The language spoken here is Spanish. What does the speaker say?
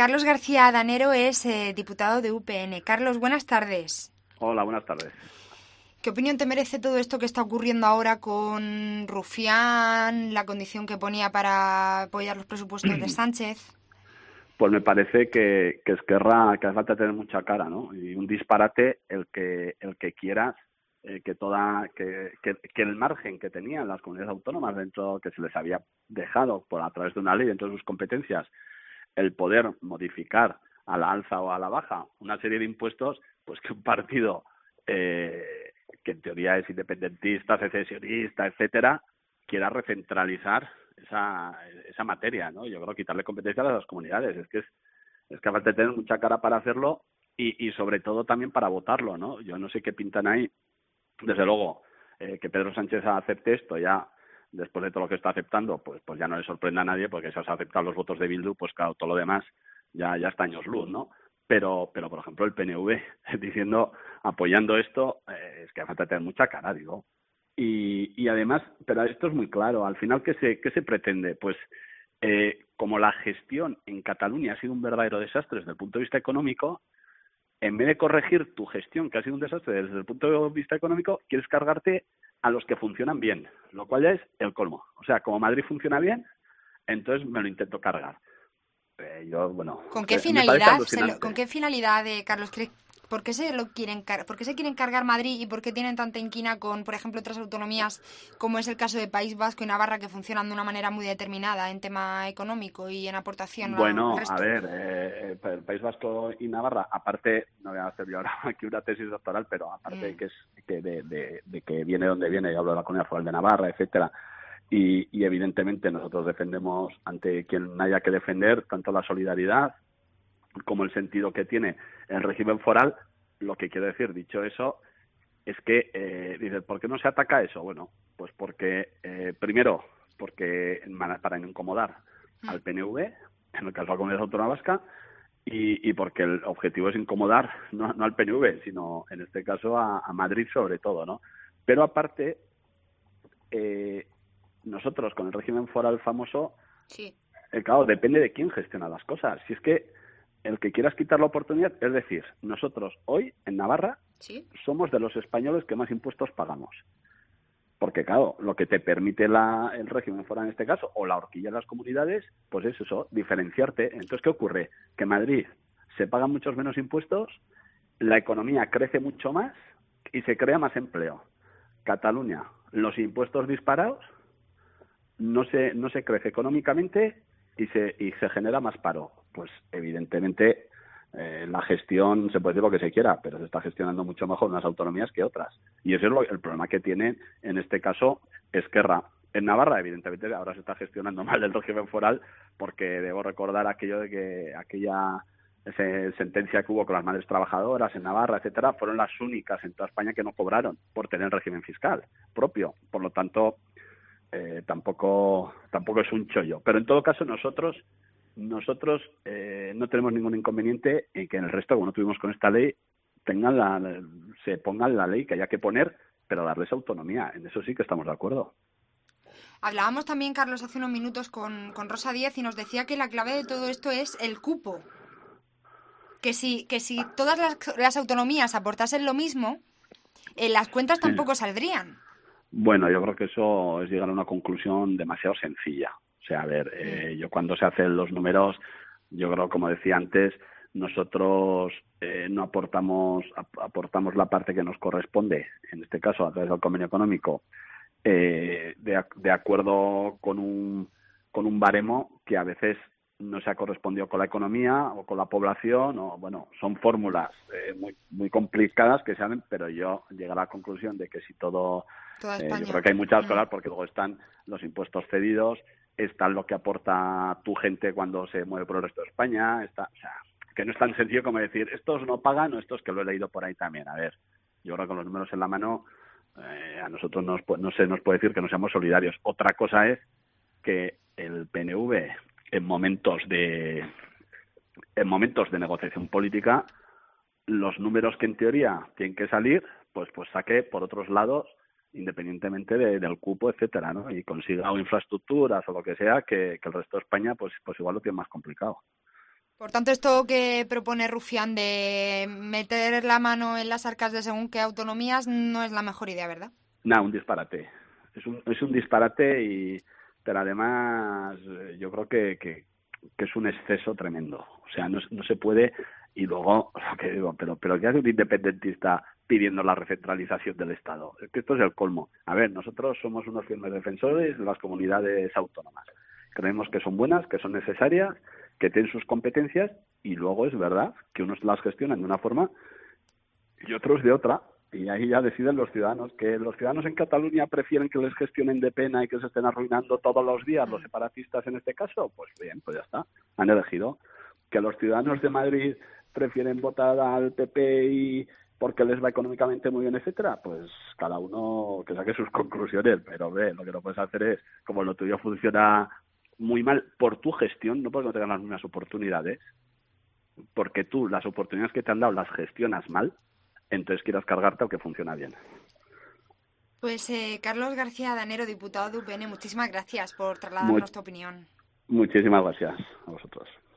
Carlos García Danero es diputado de UPN. Carlos, buenas tardes. Hola, buenas tardes. ¿Qué opinión te merece todo esto que está ocurriendo ahora con Rufián, la condición que ponía para apoyar los presupuestos de Sánchez? Pues me parece que Esquerra, que hace falta tener mucha cara, ¿no? Y un disparate el que quieras que el margen que tenían las comunidades autónomas dentro que se les había dejado por a través de una ley dentro de sus competencias el poder modificar a la alza o a la baja una serie de impuestos, pues que un partido que en teoría es independentista, secesionista, etcétera, quiera recentralizar esa materia, ¿no? Yo creo quitarle competencias a las comunidades, es que falta de tener mucha cara para hacerlo y sobre todo también para votarlo, ¿no? Yo no sé qué pintan ahí. Desde luego, que Pedro Sánchez acepte esto ya después de todo lo que está aceptando, pues ya no le sorprende a nadie, porque si has aceptado los votos de Bildu, pues claro, todo lo demás ya está años luz, ¿no? Pero por ejemplo, el PNV apoyando esto, es que falta tener mucha cara, digo. Y además, pero esto es muy claro, al final, ¿qué se pretende? Pues como la gestión en Cataluña ha sido un verdadero desastre desde el punto de vista económico, en vez de corregir tu gestión, que ha sido un desastre desde el punto de vista económico, quieres cargarte a los que funcionan bien, lo cual ya es el colmo. O sea, como Madrid funciona bien, entonces me lo intento cargar. ¿Con qué Me parece finalidad, alucinante. Carlos, por qué por qué se quieren cargar Madrid y por qué tienen tanta inquina con, por ejemplo, otras autonomías, como es el caso de País Vasco y Navarra, que funcionan de una manera muy determinada en tema económico y en aportación al Bueno, a resto? ver, el País Vasco y Navarra, aparte, no voy a hacer yo ahora aquí una tesis doctoral, pero aparte de que de que viene donde viene, yo hablo de la Comunidad Foral de Navarra, etcétera, y evidentemente nosotros defendemos ante quien haya que defender tanto la solidaridad como el sentido que tiene el régimen foral. Lo que quiero decir, dicho eso, es que dices, ¿por qué no se ataca eso? Bueno, pues porque primero, porque para no incomodar al PNV, en el caso de la Comunidad Autónoma Vasca, y porque el objetivo es incomodar no al PNV, sino en este caso a Madrid sobre todo, ¿no? Pero aparte, nosotros con el régimen foral famoso, Sí. claro, depende de quién gestiona las cosas. Si es que el que quieras quitar la oportunidad, es decir, nosotros hoy en Navarra ¿Sí? somos de los españoles que más impuestos pagamos. Porque, claro, lo que te permite el régimen foral en este caso, o la horquilla de las comunidades, pues es eso, diferenciarte. Entonces, ¿qué ocurre? Que en Madrid se pagan muchos menos impuestos, la economía crece mucho más y se crea más empleo. Cataluña, los impuestos disparados, no se crece económicamente y se genera más paro. Pues evidentemente la gestión, se puede decir lo que se quiera, pero se está gestionando mucho mejor unas autonomías que otras. Y ese es el problema que tiene, en este caso, Esquerra. En Navarra, evidentemente, ahora se está gestionando mal el régimen foral, porque debo recordar aquello de que aquella sentencia que hubo con las madres trabajadoras en Navarra, etcétera, fueron las únicas en toda España que no cobraron por tener régimen fiscal propio. Por lo tanto, tampoco es un chollo. Pero en todo caso, nosotros no tenemos ningún inconveniente en que en el resto, como no tuvimos con esta ley, se pongan la ley que haya que poner, pero darles autonomía. En eso sí que estamos de acuerdo. Hablábamos también, Carlos, hace unos minutos con Rosa Díez y nos decía que la clave de todo esto es el cupo. Que si todas las autonomías aportasen lo mismo, las cuentas Sí. tampoco saldrían. Bueno, yo creo que eso es llegar a una conclusión demasiado sencilla. O sea, a ver, yo cuando se hacen los números, yo creo, como decía antes, nosotros no aportamos la parte que nos corresponde, en este caso a través del convenio económico, de acuerdo con un baremo que a veces no se ha correspondido con la economía o con la población, o bueno, son fórmulas muy complicadas que se hacen, pero yo llegué a la conclusión de que si todo, Toda yo España. creo que hay muchas cosas, porque luego están los impuestos cedidos, está lo que aporta tu gente cuando se mueve por el resto de España, o sea, que no es tan sencillo como decir, estos no pagan o estos, que lo he leído por ahí también. A ver, yo creo que con los números en la mano, a nosotros no se nos puede decir que no seamos solidarios. Otra cosa es que el PNV en momentos de negociación política, los números que en teoría tienen que salir, pues saque por otros lados, independientemente del cupo, etcétera, ¿no? Y consiga o infraestructuras o lo que sea, que el resto de España pues igual lo tiene más complicado. Por tanto, esto que propone Rufián de meter la mano en las arcas de según qué autonomías no es la mejor idea, ¿verdad? Nada, un disparate. Es un disparate pero además yo creo que es un exceso tremendo. O sea, no se puede. Y luego, lo que digo, pero ¿qué hace un independentista pidiendo la recentralización del Estado? Es que esto es el colmo. A ver, nosotros somos unos firmes defensores de las comunidades autónomas. Creemos que son buenas, que son necesarias, que tienen sus competencias, y luego es verdad que unos las gestionan de una forma y otros de otra, y ahí ya deciden los ciudadanos. Que los ciudadanos en Cataluña prefieren que les gestionen de pena y que se estén arruinando todos los días, los separatistas en este caso, pues bien, pues ya está, han elegido. Que los ciudadanos de Madrid prefieren votar al PP y porque les va económicamente muy bien, etcétera, pues cada uno que saque sus conclusiones, pero ve, lo que no puedes hacer es, como lo tuyo funciona muy mal por tu gestión, no porque no tengas las mismas oportunidades, porque tú las oportunidades que te han dado las gestionas mal, entonces quieras cargarte al que funciona bien. Pues Carlos García Danero, diputado de UPN, muchísimas gracias por Mu- trasladarnos tu opinión. Muchísimas gracias a vosotros.